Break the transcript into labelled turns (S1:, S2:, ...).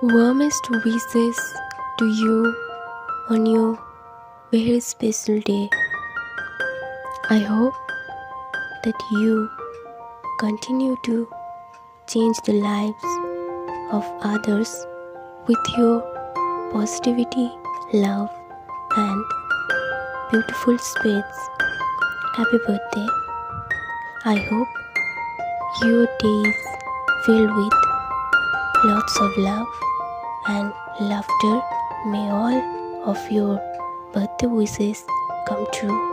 S1: Warmest wishes to you on your very special day. I hope that you continue to change the lives of others with your positivity, love, and beautiful spirits. Happy birthday. I hope your day is filled with lots of love and laughter. May all of your birthday wishes come true.